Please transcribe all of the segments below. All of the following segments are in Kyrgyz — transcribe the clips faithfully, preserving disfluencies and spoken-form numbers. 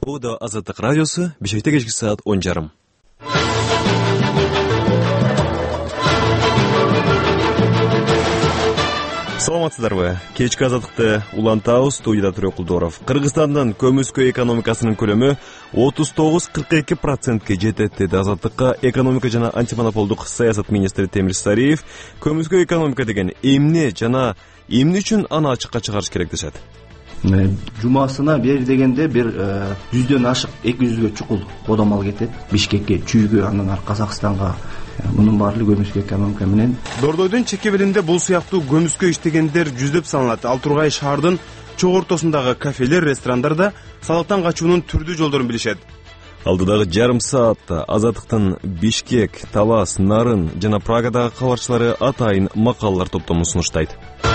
Bu da Azadlık Radyosu, Bişek'te geçki saat on жарым. Саламатсыздарбы? Кечки Азаттыкты улантабыз, студияда Түрөк Кулдоров. Кыргызстандын көмүскө экономикасынын көлөмү отуз тогуз кырк эки процентке жетет деди Азаттыкка экономика жана антимонополдук саясат министри Темир Сариев. Көмүскө экономика деген эмне жана эмне үчүн аны ачыкка чыгарыш керек дешет. Жумасына бери дегенде бир жүздөн ашык эки жүзгө чукул бодомал кетет. Бишкекке, Чүйгө, андан ары Казакстанга. Мунун баардыгы көмүскө экономика менен. Дордойдун чекебелинде бул сыяктуу көмүскө иштегендер жүздөп саналат. Ал Тургай шаардын чоң ортосундагы кафелер, ресторандарда салыктан качуунун түрдүү жолдорун билишет. Алдыдагы жарым саатта Азаттыктын Бишкек, Талас, Нарын жана Прагадагы кабарчылары атайын макалалар топтомун сунуштайт.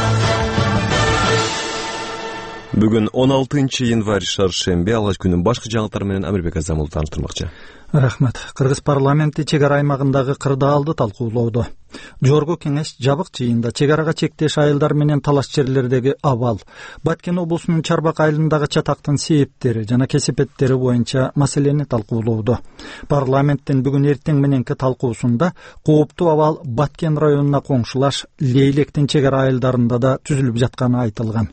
Бүгүн он алтынчы январь шаршембе, алгач күнүн башкы жаңылыктары менен Амирбек Азамулов тааныштырмакчы. Рахмат. Кыргыз парламенти чек ара аймагындагы кырдаалды талкуулоодо. Жогорку кеңеш жабык жыйында чек арага чектеш айылдар менен талаш жерлердеги абал, Баткен облусунун Чарбак айылындагы чатактын себептери жана кесепеттери боюнча маселени талкуулоодо. Парламенттин бүгүн эртең мененки талкуусунда кооптуу абал Баткен районуна коңшулаш Лейлектин чек ара айылдарында да түзүлүп жатканы айтылган.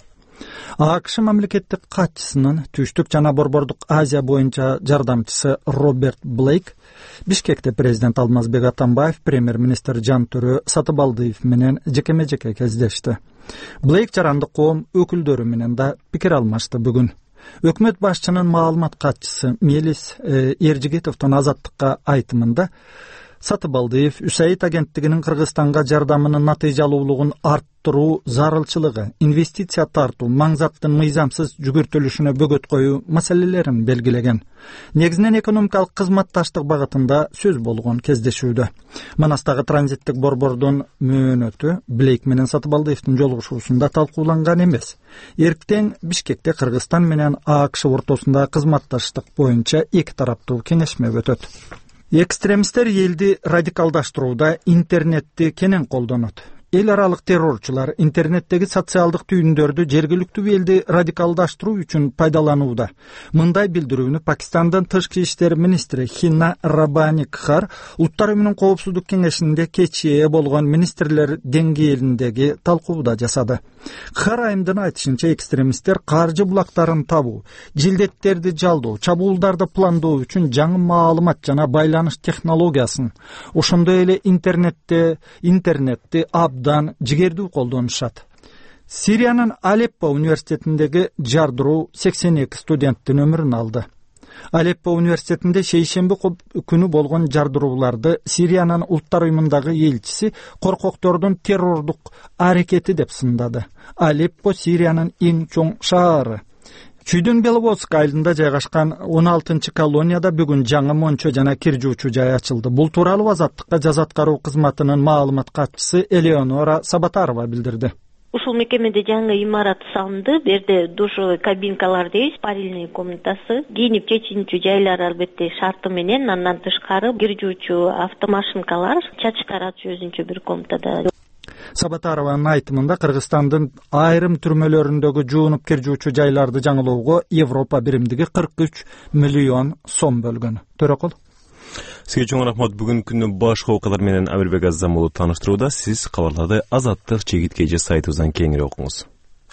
АКШ мамлекеттик катчысынын Түштүк жана Борбордук Азия боюнча жардамчысы Роберт Блейк Бишкекте президент Алмазбек Атамбаев, премьер-министр Жантөрө Сатыбалдиев менен жекеме-жеке кездешти. Блейк жарандык коом өкүлдөрү менен да пикир алмашты бүгүн. Өкмөт башчынын маалымат катчысы Мелис Эржигетовдун Азаттыкка айтымында Сатыбалдиев Үсайит агенттигинин Кыргызстанга жардамынын натыйжалуулугун арттыруу зарылчылыгы, инвестиция тартуу, маңзаттын мыйзамсыз жүгүртүлүшүнө бөгөт коюу маселелерин белгилеген. Негизинен экономикалык кызматташтык багытында сөз болгон кездешүүдө. Манастагы транзиттик борбордун мөөнөтү Блейк менен Сатыбалдиевдин жолугушуусунда талкууланган эмес. Эртең Бишкекте Кыргызстан менен АКШ ортосунда кызматташтык боюнча эки тараптуу кеңешме өтөт. Экстремисттер элди радикалдаштырууда интернетти кенен колдонот. Эл аралык террорчулар интернеттеги социалдык түйүндөрдү жергиликтүү элди радикалдаштыруу үчүн пайдаланууда. Мындай билдирүүнү Пакистандын тышкы иштер министри Хина Раббани Кхар Улуттар уюмунун коопсуздук кеңешинде кечээ ээ болгон министрлер деңгээлиндеги талкууда жасады. Кхар айымдын айтышынча экстремисттер каржы булактарын табуу, жилдеттерди жалдоо, чабуулдарды пландоо үчүн жаңы маалымат жана байланыш технологиясын, ошондой эле интернетте интернетти абдан жигердүү колдонушат. Сириянын Алеппо университетиндеги жардыруу сексен эки студенттин өмүрүн алды. Алеппо университетинде шейшемби күнү болгон жардырууларды Сириянын Улуттар уюмундагы элчиси коркоктордун террордук аракети деп сындады. Алеппо Сириянын эң чоң шаары. Чүйдүн Беловодск айылында жайгашкан он алтынчы колонияда бүгүн жаңы мончо жана кир жуучу жай ачылды. Бул тууралуу Азаттыкка жаза аткаруу кызматынын маалымат катчысы Элеонора Сабатарова билдирди. Ушул мекемеде жаңы имарат салынды. Берде душевый кабинкалар дейбиз, парильный комнатасы, кийинип чечинүүчү жайлар албетте шарты менен, андан тышкары кир жуучу автомашинкалар, чач таратчу өзүнчө бир комнатада. Сабатарованын айтымында Кыргызстандын айрым түрмөлөрүндөгү жуунуп кир жуучу жайларды жаңылоого Европа биримдиги кырк үч миллион сом бөлгөн. Төрөкул. Сизге чоң рахмат. Бүгүн күнүн башкы окуялар менен Амирбек Азамулов тааныштырууда. Сиз кабарларды Азаттык чегит кеже сайтыбыздан кеңири окуңуз.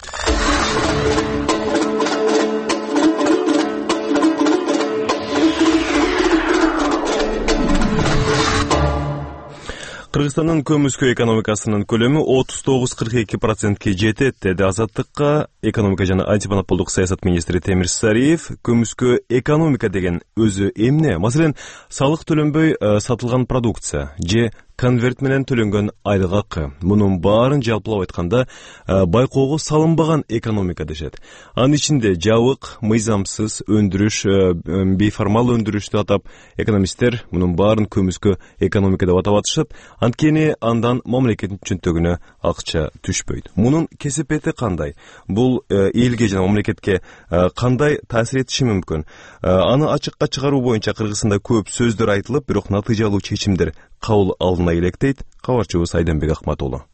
Кыргызстандын көмүскө экономикасынын көлөмү отуз тогуз кырк эки процентке жетет деди Азаттыкка экономика жана антимонополдук саясат министри Темир Сариев. Көмүскө экономика деген өзү эмне? Маселен, салык төлөнбөй сатылган продукция же конверт менен төлөнгөн айлык акы. Мунун баарын жалпылап айтканда байкоого салынбаган экономика дешет. Анын ичинде жабык, мыйзамсыз өндүрүш, бейформал өндүрүштү атап экономисттер мунун баарын көмүскө экономика деп атап атышып, анткени андан мамлекеттин чөнтөгүнө акча түшпөйт. Мунун кесепети кандай? Бул элге жана мамлекетке кандай таасир этиши мүмкүн? Аны ачыкка чыгаруу боюнча Кыргызстанда көп сөздөр айтылып, бирок натыйжалуу чечимдер кабыл алына электейт. Кабарчыбыз Айданбек Акматулы.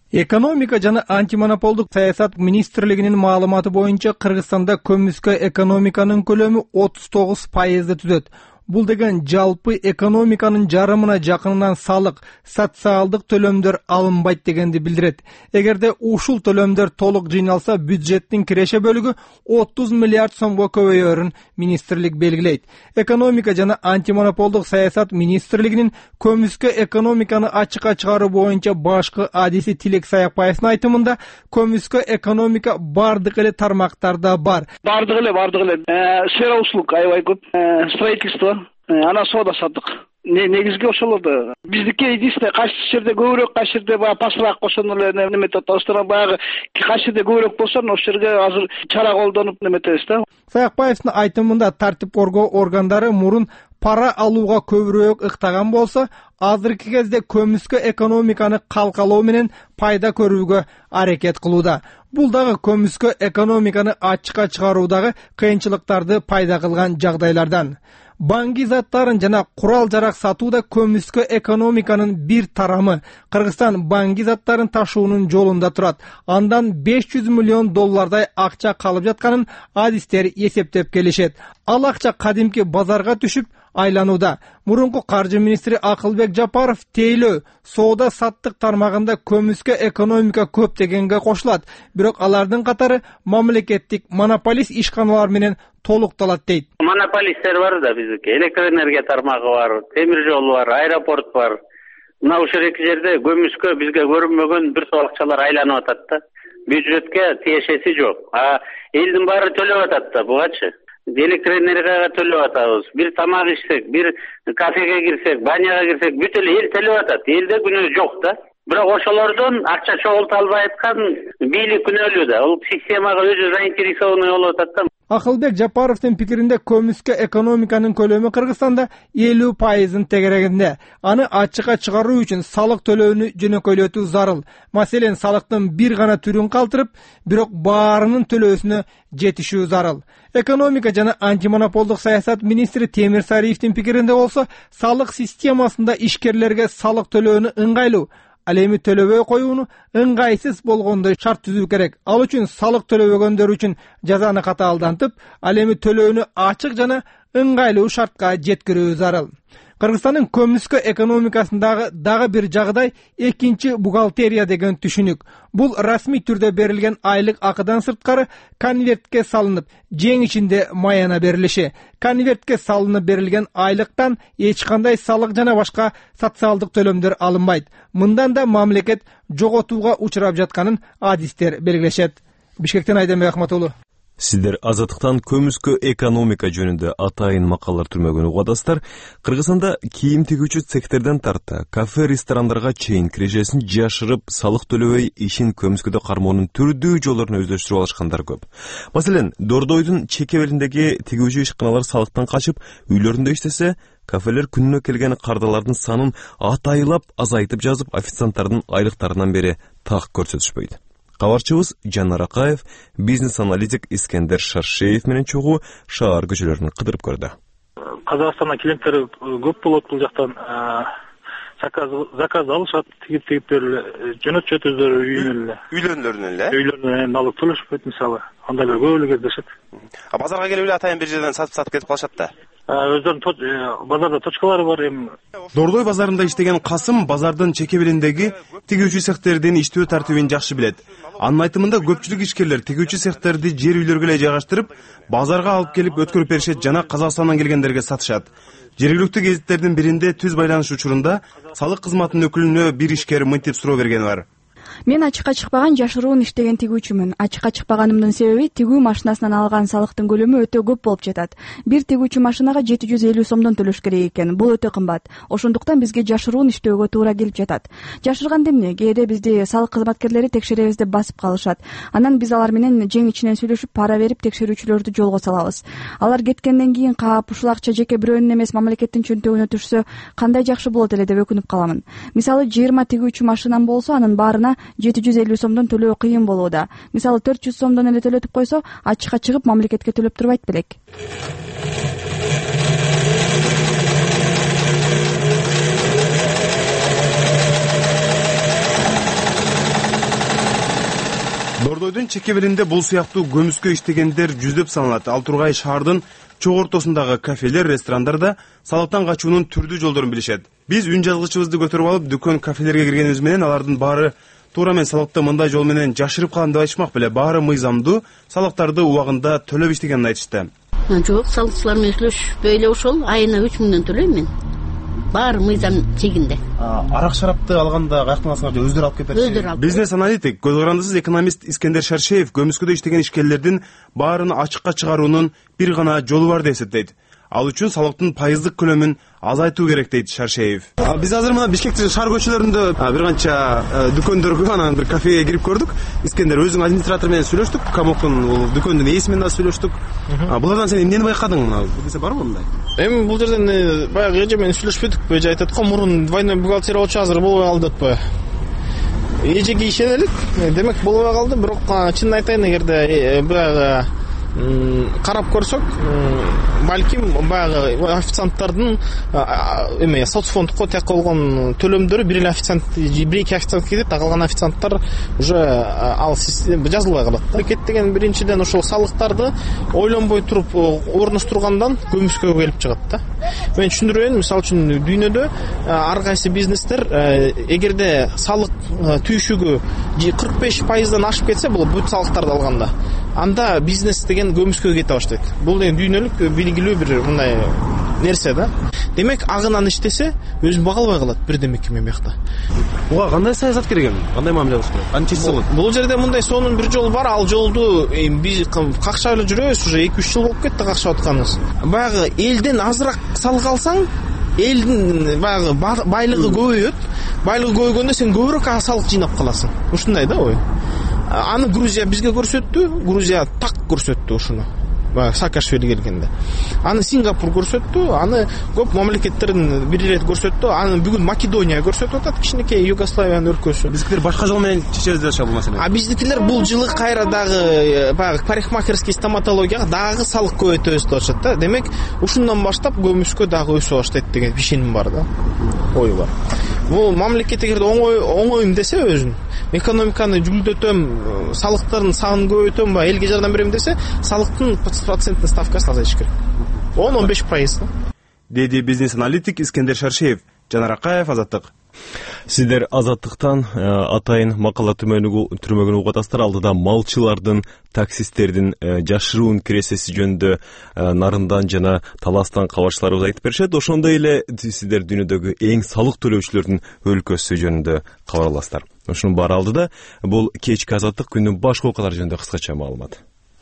Экономика жана антимонополдук саясат министрлигинин маалыматы боюнча Кыргызстанда көмүскө экономиканын көлөмү отуз тогуз пайызды түзөт. Бул деген жалпы экономиканын жарымына жакынынан салык, социалдык төлөмдөр алынбайт дегенди билдирет. Эгерде ушул төлөмдөр толук жыйналса, бюджеттин киреше бөлүгү отуз миллиард сомго көбөйөрүн министрлик белгилейт. Экономика жана антимонополдук саясат министрлигинин көмүскө экономиканы ачыкка чыгаруу боюнча башкы адиси Тилек Саякбаевдин айтымында, көмүскө экономика бардык эле тармактарда бар. Бардык эле, бардык эле. Сфера услуг аябай көп. Строительство, ана соода саттык. Негизги ошолорду. Биздики единственное кайсы жерде көбүрөөк, кайсы жерде баягы пасыраак ошону эле неметет. Остона баягы кайсы жерде көбүрөөк болсо, ошол жерге азыр чара колдонуп неметебиз да. Саякбаевдин айтымында тартип коргоо органдары мурун пара алууга көбүрөөк ыктаган болсо, азыркы кезде көмүскө экономиканы калкалоо менен пайда көрүүгө аракет кылууда. Бул дагы көмүскө экономиканы ачыкка чыгаруудагы кыйынчылыктарды пайда кылган жагдайлардан. Банги заттарын жана курал жарак сатуу да көмүскө экономиканын бир тарамы. Кыргызстан банги заттарын ташуунун жолунда турат. Андан беш жүз миллион доллардай акча калып жатканын адистер эсептеп келишет. Ал акча кадимки базарга түшүп айланууда. Мурунку каржы министри Акылбек Жапаров тейлөө соода саттык тармагында көмүскө экономика көп дегенге кошулат. Бирок алардын катары мамлекеттик монополист ишканалар менен толукталат дейт. Монополисттер бар да биздики. Электр энергия тармагы бар, темир жол бар, аэропорт бар. Мына ушул эки жерде көмүскө бизге көрүнмөгөн бир топ акчалар айланып атат да. Бюджетке тиешеси жок. А элдин баары төлөп атат да бугачы. Электр энергияга төлөп атабыз. Бир тамак ичсек, бир кафеге кирсек, баняга кирсек, бүт эле эл төлөп атат. Элде күнөө жок да. Бирок ошолордон акча чогулта албай аткан бийлик күнөөлүү да. Ал системага өзү заинтересованный болуп атат да. Акылбек Жапаровдун пикиринде көмүскө экономиканын көлөмү Кыргызстанда элүү пайыздын тегерегинде. Аны ачыкка чыгаруу үчүн салык төлөөнү жөнөкөйлөтүү зарыл. Маселен, салыктын бир гана түрүн калтырып, бирок баарынын төлөөсүнө жетишүү зарыл. Экономика жана антимонополдук саясат министри Темир Сариевдин пикиринде болсо, салык системасында ишкерлерге салык төлөөнү ыңгайлуу, ал эми төлөбөй коюуну ыңгайсыз болгондой шарт түзүү керек. Ал үчүн салык төлөбөгөндөр үчүн жазаны катаалдантып, ал эми төлөөнү ачык жана ыңгайлуу шартка жеткирүү зарыл. Кыргызстандын көмүскө экономикасындагы дагы бир жагдай экинчи бухгалтерия деген түшүнүк. Бул расмий түрдө берилген айлык акыдан сырткары конвертке салынып, жең ичинде маяна берилиши. Конвертке салынып берилген айлыктан эч кандай салык жана башка социалдык төлөмдөр алынбайт. Мындан да мамлекет жоготууга учурап жатканын адистер белгилешет. Бишкектен Айденбек Ахматулу. Сиздер Азаттыктан көмүскө экономика жөнүндө атайын макалалар түрмөгөн угадасыздар. Кыргызстанда кийим тигүүчү цехтерден тарта кафе, ресторандарга чейин кирежесин жашырып, салык төлөбөй ишин көмүскөдө кармоонун түрдүү жолдорун өздөштүрүп алышкандар көп. Маселен, Дордойдун чеке белиндеги тигүүчү ишканалар салыктан качып, үйлөрүндө иштесе, кафелер күнүнө келген кардалардын санын атайлап азайтып жазып, официанттардын айлыктарынан бери так көрсөтүшпөйт. Кабарчыбыз Жанар Акаев, бизнес-аналитик Искендер Шаршеев менен чогуу шаар көчөлөрүн кыдырып көрдү. Казакстандан клиенттер көп болот, бул жактан заказ заказ алышат, тигип тигип берип жөнөтүшөт өздөрү үйүнө. Үйлөрүнөн эле? Үйлөрүнөн алып төлөшпөйт мисалы. Андайлар көп эле кездешет. А базарга келип эле атайын бир жерден сатып сатып кетип калышат да. Өздөрүнүн базарда точкалары бар эми. Дордой базарында иштеген Касым базардын чеке белиндеги тигүүчү цехтердин иштөө тартибин жакшы билет. Анын айтымында көпчүлүк ишкерлер тигүүчү цехтерди жер үйлөргө эле жайгаштырып, базарга алып келип өткөрүп беришет жана Казакстандан келгендерге сатышат. Жергиликтүү гезиттердин биринде түз байланыш учурунда салык кызматынын өкүлүнө бир ишкер мынтип суроо берген бар. Мен ачыкка чыкпаган жашыруун иштеген тигүүчүмүн. Ачыкка чыкпаганымдын себеби тигүү машинасынан алган салыктын көлөмү өтө көп болуп жатат. Бир тигүүчү машинага жети жүз элүү сомдон төлөш керек экен. Бул өтө кымбат. Ошондуктан бизге жашыруун иштөөгө туура келип жатат. Жашырганда эмне? Кээде бизди салык кызматкерлери текшеребиз деп басып калышат. Анан биз алар менен жең ичинен сүйлөшүп, пара берип текшерүүчүлөрдү жолго салабыз. Алар кеткенден кийин кап ушул акча жеке бирөөнүн эмес мамлекеттин чөнтөгүнө түшсө, кандай жакшы болот эле деп өкүнүп каламын. Мисалы, жыйырма тигүүчү машинам болсо, анын баарына жети жүз элүү сомдон төлөө кыйын болууда. Мисалы, төрт жүз сомдон эле төлөтүп койсо, ачыкка чыгып мамлекетке төлөп турбайт белек. Бордойдун чеке белинде бул сыяктуу көмүскө иштегендер жүздөп саналат. Ал тургай шаардын чоң ортосундагы кафелер, ресторандарда салыктан качуунун түрдүү жолдорун билишет. Биз үн жазгычыбызды көтөрүп алып, дүкөн, кафелерге киргенибиз менен алардын баары туура мен салыкты мындай жол менен жашырып калган деп айтышмак беле. Баары мыйзамдуу, салыктарды убагында төлөп иштегенин айтышты. Жок, салыкчылар менен сүйлөшпөй эле ошол айына үч миңден төлөйм мен. Баары мыйзам чегинде. Арак шарапты алганда каяктан алсаңар же өздөрү алып келип беришти? Бизнес аналитик, көз карандысыз экономист Искендер Шаршеев көмүскөдө иштеген ишкерлердин баарын ачыкка чыгаруунун бир гана жолу бар деп эсептейт. Ал үчүн салыктын пайыздык көлөмүн азайтуу керек дейт Шаршеев. Биз азыр мына Бишкектин шаар көчөлөрүндө бир канча дүкөндөргө, анан бир кафеге кирип көрдүк. Искендер өзүң администратор менен сүйлөштүк, Камоктун дүкөндүн ээси менен да сүйлөштүк. Булардан сен эмнени байкадың? Мына десе барбы мындай? Эми бул жерден баягы эже менен сүйлөшпөдүк. Эже айтат го, мурун двойной бухгалтерия болчу, азыр болбой калды деппи. Эжеге ишенелик. Демек болбой калды, бирок чынын айтайын, эгерде баягы карап көрсөк, балким баягы официанттардын эме соцфондко тек болгон төлөмдөрү бир эле официант, бир эки официант кетет, калган официанттар уже ал жазылбай калат. Аракет деген биринчиден ошол салыктарды ойлонбой туруп орнуштургандан көмүскөгө келип чыгат да. Мен түшүндүрөйүн, мисалы үчүн дүйнөдө ар кайсы бизнестер эгерде салык түйшүгү кырк беш пайыздан ашып кетсе, бул бүт салыктарды алганда, анда бизнес деген көмүскөгө кете баштайт. Бул эми дүйнөлүк белгилүү бир мындай нерсе да. Демек агынан иштесе өзүн бага албай калат бирдеме ким эмекта. Буга кандай саясат керек эми? Кандай мамиле кылыш керек? Кантип болот? Бул жерде мындай сонун бир жол бар. Ал жолду биз какшап эле жүрөбүз, уже эки үч жыл болуп кетти какшап атканыбыз. Баягы элден азыраак салык алсаң, элдин баягы байлыгы көбөйөт. Байлыгы көбөйгөндө сен көбүрөөк салык жыйнап каласың. Ушундай да ой. Аны Грузия бизге көрсөттү, Грузия так көрсөттү ушуну. Саакашвили келгенде. Аны Сингапур көрсөттү, аны көп мамлекеттердин бир ирет көрсөттү. Аны бүгүн Македония көрсөтүп атат, кичинекей Югославиянын өлкөсү. Биздикилер башка жол менен чечебиз деп атышат бул маселени. А биздикилер бул жылы кайра дагы баягы парикмахерский стоматологияга дагы салык көбөйтөбүз деп атышат да. Демек, ушундан баштап көмүскө дагы өсө баштайт деген ишеним бар да. Ой бар. Бул мамлекет эгерде оңой оңойм десе өзүн, экономиканы жүлдөтөм, салыктардын санын көбөйтөм, ба элге жардам берем десе, салыктын процентный ставкасын азайтыш керек. он он беш пайыз. Деди бизнес аналитик Искендер Шаршеев. Жанар Акаев, Азаттык. Сиздер Азаттыктан атайын макала түрмөгүн угатасыздар. Алдыда малчылардын, таксисттердин жашыруун киресеси жөнүндө нарындан жана таластан кабарчыларыбыз айтып беришет. Ошондой эле сиздер дүйнөдөгү эң салык төлөөчүлөрдүн өлкөсү жөнүндө кабар аласыздар. Ошонун баары алдыда бул кечки Азаттык күндүн башка окуялары жөнүндө кыскача маалымат.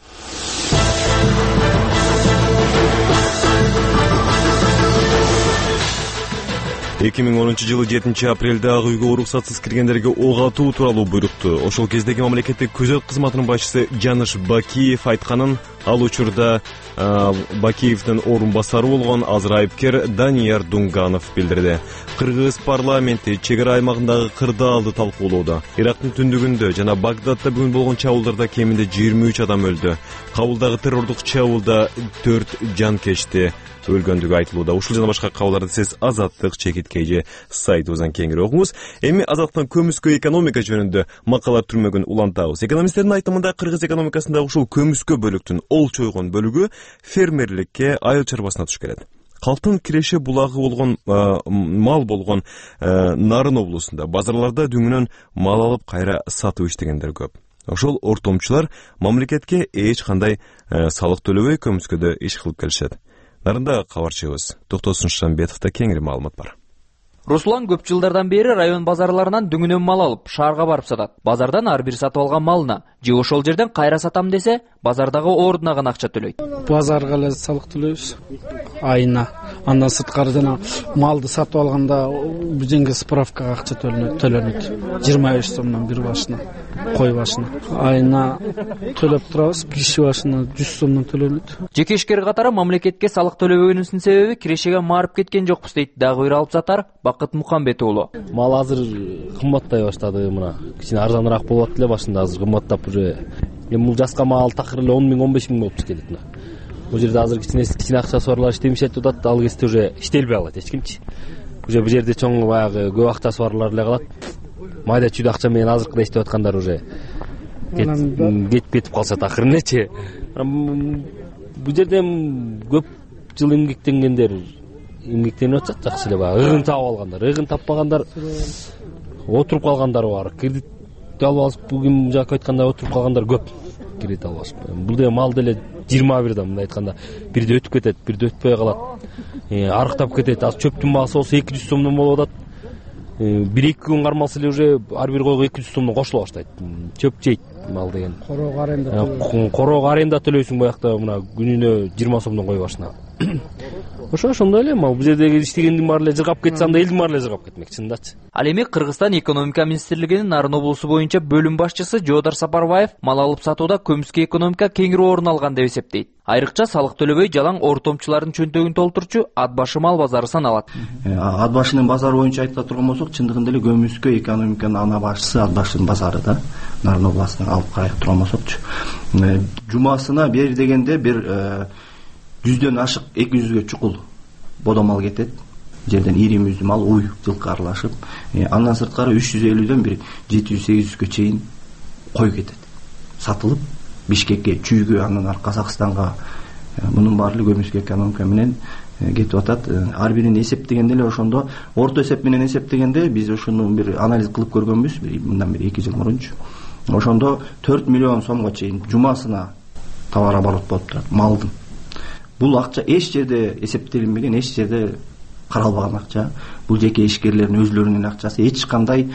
эки миң онунчу жылы жетинчи апрелде ак үйгө уруксатсыз киргендерге ок атуу тууралуу буйрукту. Ошол кездеги мамлекеттик күзөт кызматынын башчысы Жаныш Бакиев айтканын, ал учурда Бакиевдин орун басары болгон азыр айыпкер Данияр Дунганов билдирди. Кыргыз парламенти чек ара аймагындагы кырдаалды талкуулоодо. Ирактын түндүгүндө жана Багдадда бүгүн болгон чабуулдарда кеминде жыйырма үч адам өлдү. Кабулдагы террордук чабуулда төрт жан кечти өлгөндүгү айтылууда. Ушул жана башка кабарларды сиз Азаттык чекиткейже сайтыбыздан кеңири окуңуз. Эми Азаттыктын көмүскө экономика жөнүндө макала түрмөгүн улантабыз. Экономисттердин айтымында кыргыз экономикасында ушул көмүскө бөлүктүн ол чойгон бөлүгү фермерликке, айыл чарбасына туш келет. Калктын киреше булагы болгон мал болгон Нарын облусунда базарларда дүңүнөн мал алып кайра сатып иштегендер көп. Ошол ортомчулар мамлекетке эч кандай салык төлөбөй көмүскөдө иш кылып келишет. Нарында кабарчыбыз Токтосун Шамбетовда кеңири маалымат бар. Руслан көп жылдардан бери район базарларынан дүңүнөн мал алып, шаарга барып сатат. Базардан ар бир сатып алган малына же ошол жерден кайра сатам десе, базардагы ордуна гана акча төлөйт. Базарга эле салык төлөйбүз айына. Андан сырткары жана малды сатып алганда бизге справкага акча төлөнөт. жыйырма беш сомдон бир башына, кой башына. Айына төлөп турабыз, киши башына жүз сомдон төлөнөт. Жеке ишкер катары мамлекетке салык төлөбөгөнүбүздүн себеби кирешеге марып кеткен жокпуз дейт дагы бир алып сатар Бакыт Мухамбет уулу. Мал азыр кымбаттай баштады, мына. Кичине арзаныраак болот эле башында, азыр кымбаттап уже. Эми бул жаска мал такыр эле он миң он беш миң болуп келет мына. Бул жерде азыр кичине кичине акчасы барлар иштемешет деп атат, ал кезде уже иштелбей калат эч кимчи. Уже бул жерде чоң баягы көп акчасы барлар эле калат. Майда чүйдө акча менен азыркыда иштеп аткандар уже кетип кетип калса такыр элечи. Бул жерде көп жыл эмгектенгендер эмгектенип атышат жакшы эле, баягы ыгын таап алгандар, ыгын таппагандар отуруп калгандар бар. Кредит алып алышып, бүгүн жака айтканда отуруп калгандар көп. Кредит алып алышып. Бул деле мал деле жыйырма бирде мындай айтканда бирде өтүп кетет, бирде өтпөй калат. Арыктап кетет. Аз чөптүн баасы болсо эки жүз сомдон болуп атат. бир эки күн кармалса эле уже ар бир койго эки жүз сомдон кошула баштайт. Чөп жейт мал деген. Короого аренда төлөйсүң. Короого аренда төлөйсүң баякта мына күнүнө жыйырма сомдон кой башына. Ошо ошондой эле, бул жердеги иштегендин баары эле жыргап кетсе, анда элдин баары эле жыргап кетмек, чындачы. Ал эми Кыргызстан экономика министрлигинин Нарын облусу боюнча бөлүм башчысы Жоодар Сапарбаев мал алып сатууда көмүскө экономика кеңири орун алган деп эсептейт. Айрыкча салык төлөбөй жалаң ортомчулардын чөнтөгүн толтурчу ат башы мал базары саналат. Ат башынын базары боюнча айта турган болсок, чындыгында эле көмүскө экономиканын ана башчысы ат башынын базары да. Нарын областынан алып карай турган болсокчу. Жумасына бери дегенде бир жүздөн ашык эки жүзгө чукул бодо мал кетет. Жерден ири мүздүү мал, уй, жылкы аралашып, андан сырткары үч жүз элүүдөн бир жети жүз сегиз жүзгө чейин кой кетет. Сатылып Бишкекке, Чүйгө, андан ары Казакстанга, мунун баары көмүскө экономика менен кетип атат. Ар бирин эсептегенде эле ошондо орто эсеп менен эсептегенде биз ошону бир анализ кылып көргөнбүз, мындан бир эки жыл мурунчу. Ошондо төрт миллион сомго чейин жумасына товар оборот болуп турат, малдын. Бул акча эч жерде эсептелинбеген, эч жерде каралбаган акча. Бул жеке ишкерлердин өзлөрүнүн акчасы, эч кандай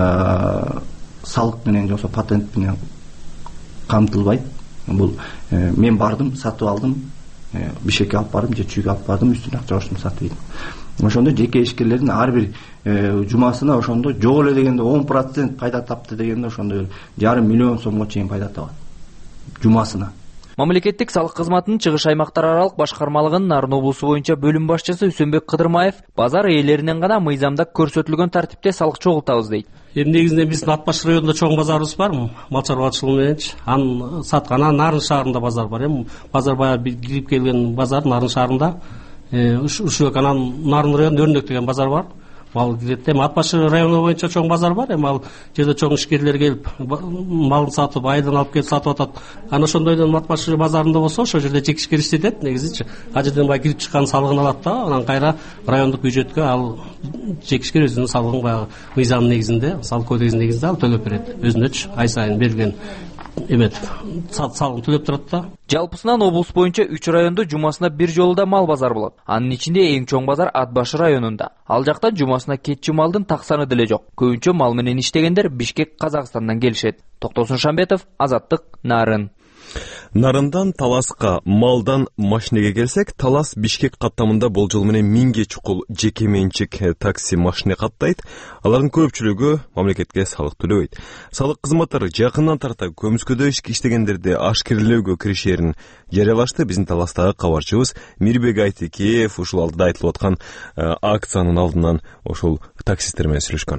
салык менен же патент менен камтылбайт. Бул мен бардым, сатып алдым, Бишкекке алып бардым, же Чүйгө алып бардым, үстүнө акча коштум, сатып ийдим. Ошондо жеке ишкерлердин ар бир жумасына ошондо жок эле дегенде он процент пайда тапты дегенде ошондо жарым миллион сомго чейин пайда табат жумасына. Мамлекеттик салык кызматынын чыгыш аймактар аралык башкармалыгынын Нарын облусу боюнча бөлүм башчысы Үсөнбек Кыдырмаев базар ээлеринен гана мыйзамда көрсөтүлгөн тартипте салык чогултабыз дейт. Эми негизинен биздин Ат баш районунда чоң базарыбыз бар, мал чарбачылыгы мененчи. Анын саткан Нарын шаарында базар бар. Эми базар баягы кирип келген базар Нарын шаарында. Ушул анан Нарын районунда Өрнөк деген базар бар. Мал кирет. Эми Ат баш району боюнча чоң базар бар. Эми ал жерде чоң ишкерлер келип малын сатып, айдан алып келип сатып атат. Анан ошондойдон Ат баш базарында болсо, ошол жерде жеке ишкер иштетет негизичи. Ал жерден баягы кирип чыккан салыгын алат да, анан кайра райондук бюджетке ал жеке ишкер өзүнүн салыгын баягы мыйзам негизинде, салык кодексинин негизинде ал төлөп берет. Өзүнөчү ай сайын берилген эмет салыгын төлөп турат да. Жалпысынан облус боюнча үч райондо жумасына бир жолу да мал базар болот. Анын ичинде эң чоң базар Ат баш районунда. Ал жакта жумасына кетчү малдын таксаны деле жок. Көбүнчө мал менен иштегендер Бишкек, Казакстандан келишет. Токтосун Шамбетов, Азаттык, Нарын. Нарындан Таласка, малдан машинеге келсек, Талас Бишкек каттамында болжол менен миңге чукул жеке менчик такси машина каттайт. Алардын көпчүлүгү мамлекетке салык төлөбөйт. Салык кызматтары жакындан тарта көмүскөдө иштегендерди ашкерлөөгө киришерин жарыялашты. Биздин Таластагы кабарчыбыз Мирбек Айтекеев ушул алдыда айтылып аткан акциянын алдынан ошол таксисттер менен сүйлөшкөн.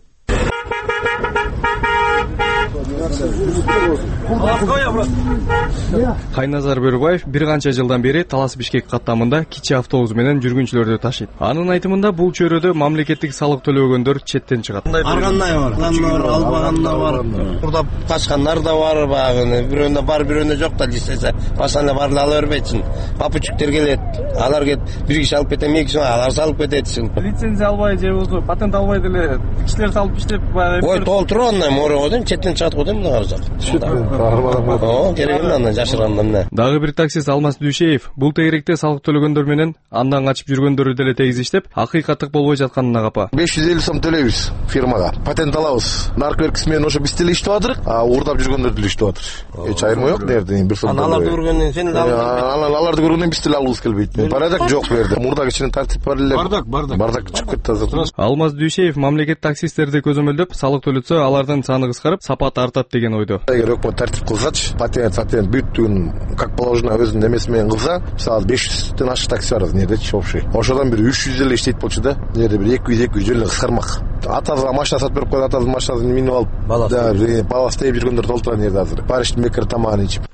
Кайназар Бөрбаев бир канча жылдан бери Талас Бишкек каттамында кичи автобус менен жүргүнчүлөрдү ташыйт. Анын айтымында бул чөйрөдө мамлекеттик салык төлөгөндөр четтен чыгат. Аргандай бар, алгандар, албагандар бар. Мурда качкандар да бар, багы бирөөнө бар, бирөөнө жок да листесе. Башында барлы ала бербейтсин. Папучуктер келет, алар кет, бир киши алып кетем, эки киши алар салып кететсин. Лицензия албай же болсо патент албай деле кишилер салып иштеп баягы. Ой, толтургандай морогодон четтен чыгат го дейм, карасак. О, керек андан жашыргандан эмне. Дагы бир таксист Алмаз Дүйшеев бул тегеректе салык төлөгөндөр менен андан качып жүргөндөрү деле тегиз иштеп, акыйкаттык болбой жатканына капа. беш жүз элүү сом төлөйбүз фирмага. Патент алабыз. Наркотикс менен ошо биз деле иштеп атырык, а уурдап жүргөндөр деле иштеп атыр. Эч айырма жок дердин бир сом. Аларды көргөндөн сен да аларды көргөндөн биз деле алгыбыз келбейт. Порядок жок бу жерде. Мурда кичине тартип бар эле. Бардак, бардак. Бардак чыгып кетти азыр. Алмаз Дүйшеев мамлекет таксисттерди көзөмөлдөп, салык төлөтсө, алардын саны кыскарып, сапаты артат деген ойдо. Эгер өкмөт тартип кылсачы, патент, патент бүттүгүн как положено өзүнүн эмеси менен кылса, мисалы беш жүздөн ашык такси бар нердечи общий. Ошодон бир үч жүз эле иштейт болчу да, нерде бир эки жүз эки жүз эле кыскармак. Атасына машина сатып берип койгон, атасынын машинасын минип алып, баласы тееп жүргөндөр толтура нерде азыр. Париштин бекер тамагын ичип.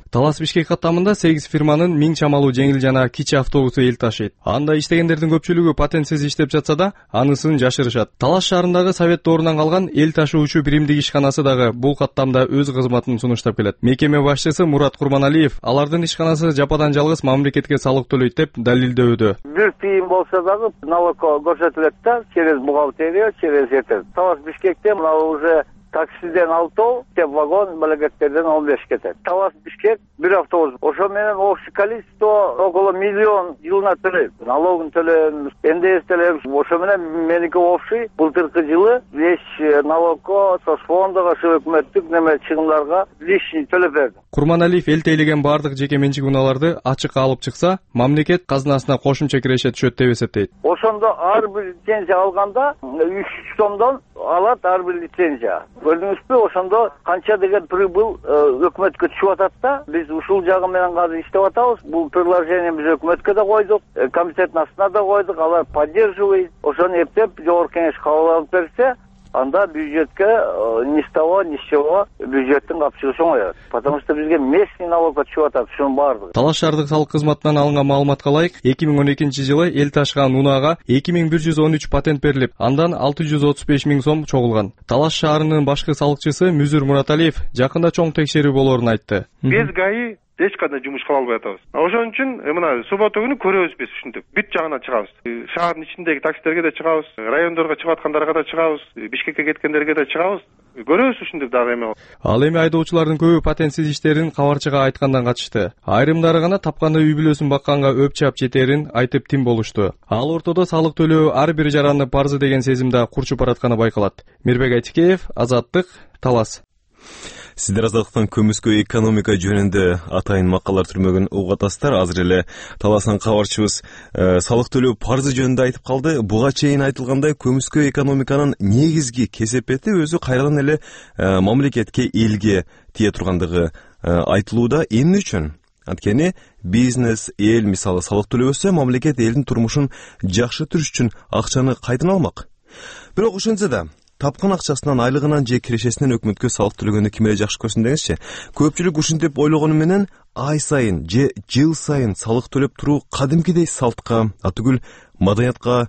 Талас Бишкек каттамында сегиз фирманын миң чамалуу жеңил жана кичи автобусу эл ташыйт. Анда иштегендердин көпчүлүгү патентсиз иштеп жатса да, анысын жашырышат. Талас шаарындагы Совет доорунан калган эл ташуучу биримдик ишканасы дагы бул каттамда өз кызматын сунуштап келет. Мекеме башчысы Мурат Курманалиев алардын ишканасы жападан жалгыз мамлекетке салык төлөйт деп далилдөөдө. Бир тыйын болсо дагы налог көрсөтүлөт да, через бухгалтерия, через это. Талас Бишкекте мына уже таксиден алтоо, теп вагон мамлекеттерден он беш кетет. Талас Бишкек бир автобус. Ошо менен общий количество около миллион жылына төлөйт. Налогун төлөйбүз, эн дэ эс төлөйбүз. Ошо менен меники общий былтыркы жылы весь налогко, соцфондого, өкмөттүк неме чыгымдарга лишний төлөп берди. Курманалиев эл тейлеген бардык жеке менчик унааларды ачыкка алып чыкса, мамлекет казынасына кошумча киреше түшөт деп эсептейт. Ошондо ар бир лицензия алганда үч жүз сомдон алат ар бир лицензия. Көрдүңүзбү, ошондо канча деген прибыл өкмөткө түшүп атат да. Биз ушул жагы менен азыр иштеп атабыз. Бул предложение биз өкмөткө да койдук, комитеттин астына да койдук, алар поддерживает. Ошону эптеп жогорку кеңеш кабыл алып берсе, анда бюджетке ни с того, ни с чего бюджеттин капчыгы оңоет. Потому что бизге местный налогко түшүп атат, ушунун баардыгы. Талас шаардык салык кызматынан алынган маалыматка ылайык, эки миң он экинчи жылы эл ташыган унаага эки миң бир жүз он үч патент берилип, андан алты жүз отуз беш миң сом чогулган. Талас шаарынын башкы салыкчысы Мүзүр Мураталиев жакында чоң текшерүү болоорун айтты. Биз ГАИ эч кандай жумуш кыла албай атабыз. Ошон үчүн мына суббота күнү көрөбүз биз ушинтип. Бүт жагына чыгабыз. Шаардын ичиндеги таксилерге да чыгабыз, райондорго чыгып аткандарга да чыгабыз, Бишкекке кеткендерге да чыгабыз. Көрөбүз ушинтип дагы эме. Ал эми айдоочулардын көбү патентсиз иштерин кабарчыга айткандан качышты. Айрымдары гана тапканда үй бүлөсүн бакканга өпчап жетерин айтып тим болушту. Ал ортодо салык төлөө ар бир жаранды парзы деген сезимде курчуп баратканы байкалат. Мирбек Айтикеев, Азаттык, Талас. Сиздер Азаттыктан көмүскө экономика жөнүндө атайын макалалар түрмөгүн угатасыздар. Азыр эле Таластан кабарчыбыз салык төлөө парзы жөнүндө айтып калды. Буга чейин айтылгандай, көмүскө экономиканын негизги кесепети өзү кайрадан эле мамлекетке, элге тие тургандыгы айтылууда. Эмне үчүн? Анткени бизнес, эл мисалы салык төлөбөсө, мамлекет элдин турмушун жакшы туруш үчүн акчаны кайдан алмак? Бирок ошентсе да тапкан акчасынан, айлыгынан же кирешесинен өкмөткө салык төлөгөнү ким эле жакшы көрсүн деңизчи. Көпчүлүк ушинтип ойлогону менен ай сайын же жыл сайын салык төлөп туруу кадимкидей салтка, атүгүл маданиятка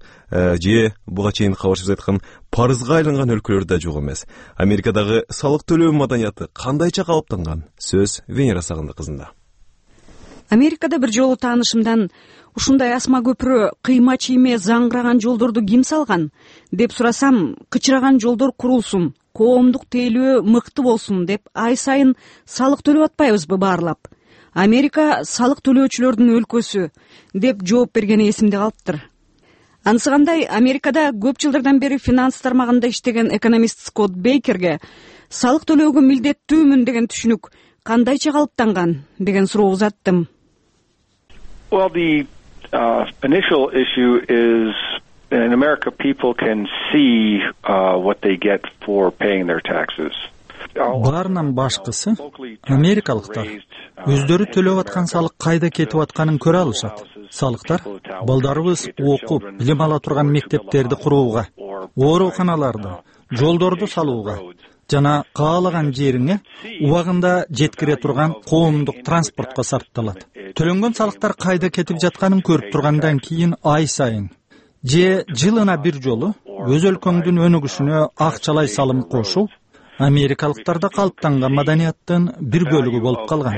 же буга чейин кабарчыбыз айткан парызга айланган өлкөлөр да жок эмес. Америкадагы салык төлөө маданияты кандайча калыптанган? Сөз Венера Сагындык кызында. Америкада бир жолу таанышымдан ушундай асма көпүрө, кыйма чийме заңгыраган жолдорду ким салган деп сурасам, кычыраган жолдор курулсун, коомдук тейлөө мыкты болсун деп ай сайын салык төлөп атпайбызбы баарлап? Америка салык төлөөчүлөрдүн өлкөсү деп жооп бергени эсимде калыптыр. Анысы кандай, Америкада көп жылдардан бери финанс тармагында иштеген экономист Скотт Бейкерге салык төлөөгө милдеттүүмүн деген түшүнүк кандайча калыптанган деген суроо узаттым. Well, the uh, initial issue is in America, people can see uh, what they get for paying their taxes. Баарынан башкысы, америкалыктар өздөрү төлөп аткан салык кайда кетип атканын көрө алышат. Салыктар балдарыбыз окуп, билим ала турган мектептерди курууга, ооруканаларды, жолдорду салууга жана каалаган жериңе убагында жеткире турган коомдук транспортко сарпталат. Төлөнгөн салыктар кайда кетип жатканын көрүп тургандан кийин ай сайын же жылына бир жолу өз өлкөңдүн өнүгүшүнө акчалай салым кошуу америкалыктарда калыптанган маданияттын бир бөлүгү болуп калган.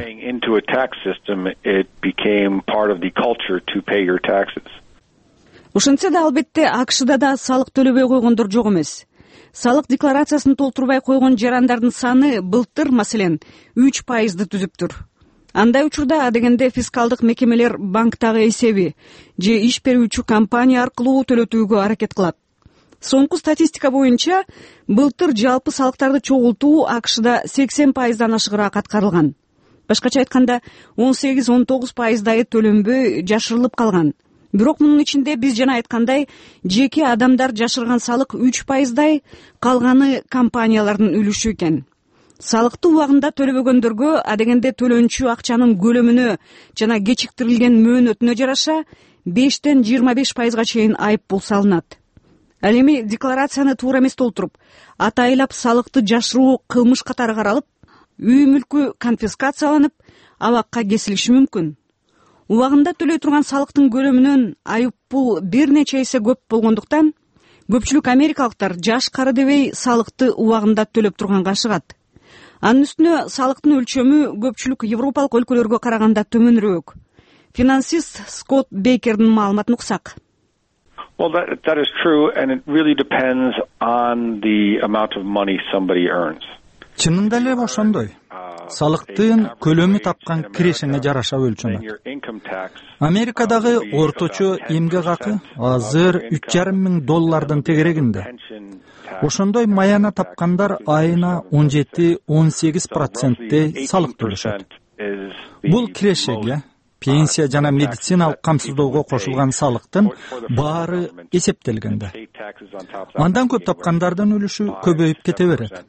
Ошентсе да албетте АКШда да салык төлөбөй койгондор жок эмес. Салык декларациясын толтурбай койгон жарандардын саны былтыр маселен үч пайызды түзүптүр. Андай учурда адегенде фискалдык мекемелер банктагы эсеби же иш берүүчү компания аркылуу төлөтүүгө аракет кылат. Соңку статистика боюнча былтыр жалпы салыктарды чогултуу АКШда сексен пайыздан ашыгыраак аткарылган. Башкача айтканда он сегиз он тогуз пайыздай төлөнбөй жашырылып калган. Бирок мунун ичинде биз жана айткандай жеке адамдар жашырган салык үч пайыздай, калганы компаниялардын үлүшү экен. Салыкты убагында төлөбөгөндөргө адегенде төлөнчү акчанын көлөмүнө жана кечиктирилген мөөнөтүнө жараша бештен жыйырма беш пайызга чейин айыппул салынат. Ал эми декларацияны туура эмес толтуруп, атайлап салыкты жашыруу кылмыш катары каралып, үй мүлкү конфискацияланып, абакка кесилиши мүмкүн. Убагында төлөй турган салыктын көлөмүнөн айыппул бир нече эсе көп болгондуктан көпчүлүк америкалыктар жаш кары дебей салыкты убагында төлөп турганга ашыгат. Анын үстүнө салыктын өлчөмү көпчүлүк европалык өлкөлөргө караганда төмөнүрөөк. Финансист Скотт Бейкердин маалыматын уксак. Well, that, that is true, and it really depends on the amount of money somebody earns. Чынында эле ошондой. Салыктын көлөмү тапкан кирешеңе жараша өлчөнөт. Америкадагы орточо эмгек акы азыр үч жарым миң доллардын тегерегинде. Ошондой маяна тапкандар айына он жети он сегиз проценттей салык төлөшөт. Бул кирешеге пенсия жана медициналык камсыздоого кошулган салыктын баары эсептелгенде. Андан көп тапкандардын үлүшү көбөйүп кете берет.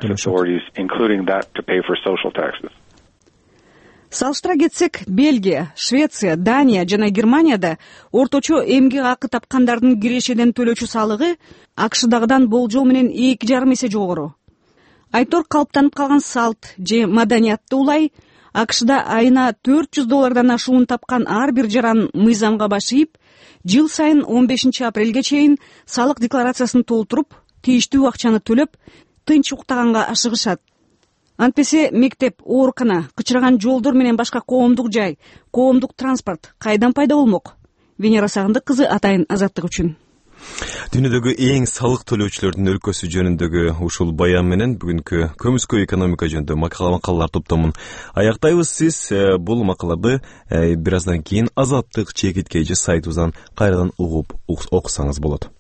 Салыштыра кетсек, Бельгия, Швеция, Дания жана Германияда орточо эмгек акы тапкандардын кирешеден төлөөчү салыгы АКШдагыдан болжол менен эки жарым эсе жогору. Айтор калыптанып калган салт же маданиятты улай АКШда айына төрт жүз доллардан ашуун тапкан ар бир жаран мыйзамга баш ийип, жыл сайын он бешинчи апрелге чейин салык декларациясын толтуруп, тийиштүү акчаны төлөп, тынч уктаганга ашыгышат. Антпесе мектеп, оорукана, кычыраган жолдор менен башка коомдук жай, коомдук транспорт кайдан пайда болмок? Венера Сагындык кызы Атайын Азаттык үчүн. Дүйнөдөгү эң салык төлөөчүлөрдүн өлкөсү жөнүндөгү ушул баян менен бүгүнкү көмүскө экономика жөнүндө макалалар топтомун аяктайбыз. Сиз бул макаларды бир аздан кийин Азаттык чекиткейчи сайтыбыздан кайрадан угуп окусаңыз болот.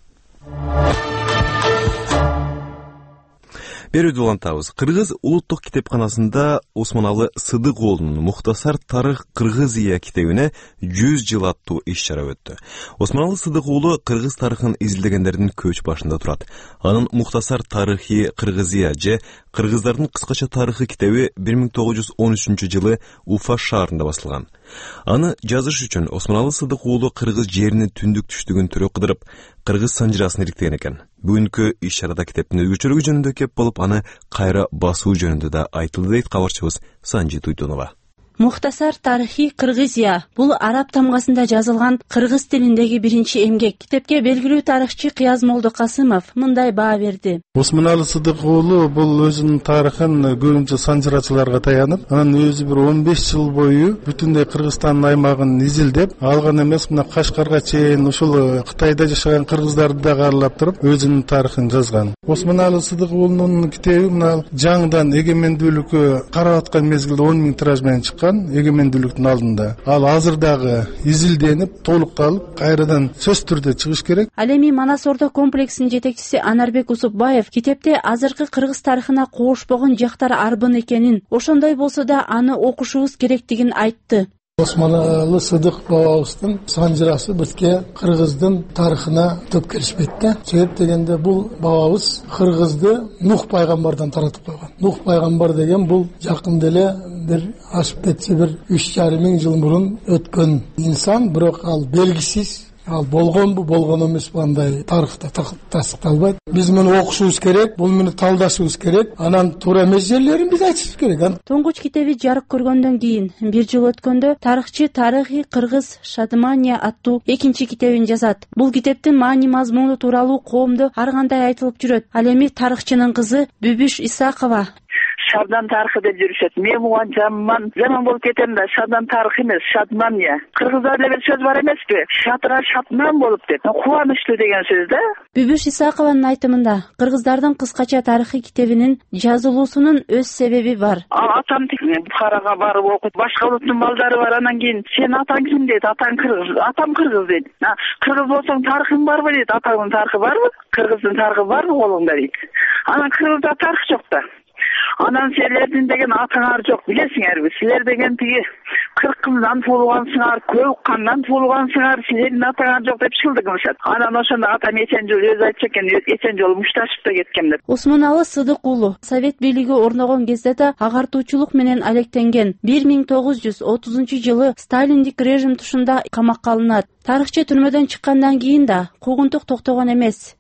Берүүдү улантабыз. Кыргыз улуттук китепканасында Осмоналы Сыдык уулунун Мухтасар тарых Кыргызия китебине жүз жыл аттуу иш-чара өттү. Осмоналы Сыдык уулу кыргыз тарыхын изилдегендердин көч башында турат. Анын Мухтасар тарыхи Кыргызия же Кыргыздардын кыскача тарыхы китеби бир миң тогуз жүз он үчүнчү жылы Уфа шаарында басылган. Аны жазыш үчүн Осмоналы Сыдык уулу кыргыз жеринин түндүк түштүгүн төрө кыдырып, кыргыз санжырасын ириктеген экен. Бүгүнкү иш-чарада китептин өзгөчөлүгү жөнүндө кеп болуп, аны кайра басуу жөнүндө да айтылды дейт кабарчыбыз Санжи Туйтунова. Мухтасар тарыхи Кыргызия бул араб тамгасында жазылган кыргыз тилиндеги биринчи эмгек. Китепке белгилүү тарыхчы Кыяз Молдокасымов мындай баа берди. Осмоналы Сыдык уулу бул өзүнүн тарыхын көбүнчө санжырачыларга таянып, анан өзү бир он беш жыл бою бүтүндөй Кыргызстандын аймагын изилдеп, алган эмес, мына Кашкарга чейин ушул Кытайда жашаган кыргыздарды да кааралап туруп, өзүнүн тарыхын жазган. Осмоналы Сыдык уулунун китеби мына жаңыдан эгемендүүлүккө карап аткан мезгилде он миң тираж менен чыккан. Эгемендүүлүктүн алдында. Ал азыр дагы изилденип, толукталып, кайрадан сөз түрдө чыгыш керек. Ал эми Манас Ордо комплексинин жетекчиси Анарбек Усупбаев китепте азыркы кыргыз тарыхына кошпогон жактары арбын экенин, ошондой болсо да аны окушубуз керектигин айтты. Осмоналы Сыдык бабабыздын санжырасы бизге кыргыздын тарыхына төп келишпейт да. Себеп дегенде бул бабабыз кыргызды Нух пайгамбардан таратып койгон. Нух пайгамбар деген бул жакында эле бир ашып кетсе бир үч жарым миң жыл мурун өткөн инсан, бирок ал белгисиз. Ал болгонбу, болгон эмеспи, андай тарыхта тасыкталбайт. Биз муну окушубуз керек, бул муну талдашыбыз керек, анан туура эмес жерлерин биз айтышыбыз керек. Тоңгуч китеби жарык көргөндөн кийин бир жыл өткөндө тарыхчы тарыхи кыргыз Шадмания аттуу экинчи китебин жазат. Бул китептин маани мазмуну тууралуу коомдо ар кандай айтылып жүрөт. Ал эми тарыхчынын кызы Бүбүш Исакова Шадман тарыхы деп жүрүшөт. Мен буган жаман жаман болуп кетем да, Шадман тарыхы эмес, Шадмания. Кыргыздарда бир сөз бар эмеспи? Шатыра шатман болуп деп. Кубанычтуу деген сөз да. Бүбүш Исакованын айтымында кыргыздардын кыскача тарыхы китебинин жазылуусунун өз себеби бар. Ал атам тигин Бухарага барып окуп, башка улуттун балдары бар, анан кийин сен атаң ким дейт? Атаң кыргыз, атам кыргыз дейт. Кыргыз болсоң тарыхың барбы дейт? Атаңдын тарыхы барбы? Кыргыздын тарыхы барбы колуңда дейт. Анан кыргызда тарых жок да. Анан силердин деген атыңар жок, билесиңерби? Силер деген тиги кырк кымдан туулгансыңар, көк кандан туулгансыңар, силердин атыңар жок деп шылдыгышат. Анан ошондо атам эчен жолу өзү айтчу экен, эчен жолу мушташып да кеткен деп. Осмоналы Сыдык уулу Совет бийлиги орногон кезде да агартуучулук менен алектенген. бир миң тогуз жүз отузунчу жылы Сталиндик режим тушунда камакка алынат. Тарыхчы түрмөдөн чыккандан кийин да куугунтук токтогон эмес.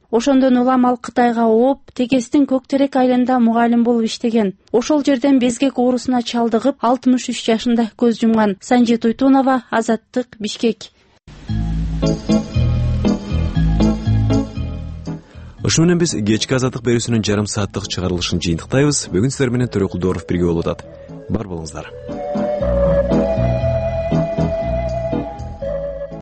Ошондон улам ал Кытайга ооп, Текестин Көк Терек айылында мугалим болуп иштеген. Ошол жерден безгек оорусуна чалдыгып, алтымыш үч жашында көз жумган. Санжи Туйтунова, Азаттык, Бишкек. Ошо менен биз кечки Азаттык берүүсүнүн жарым сааттык чыгарылышын жыйынтыктайбыз. Бүгүн сиздер менен Төрөкулдоров бирге болуп атат. Бар болуңуздар.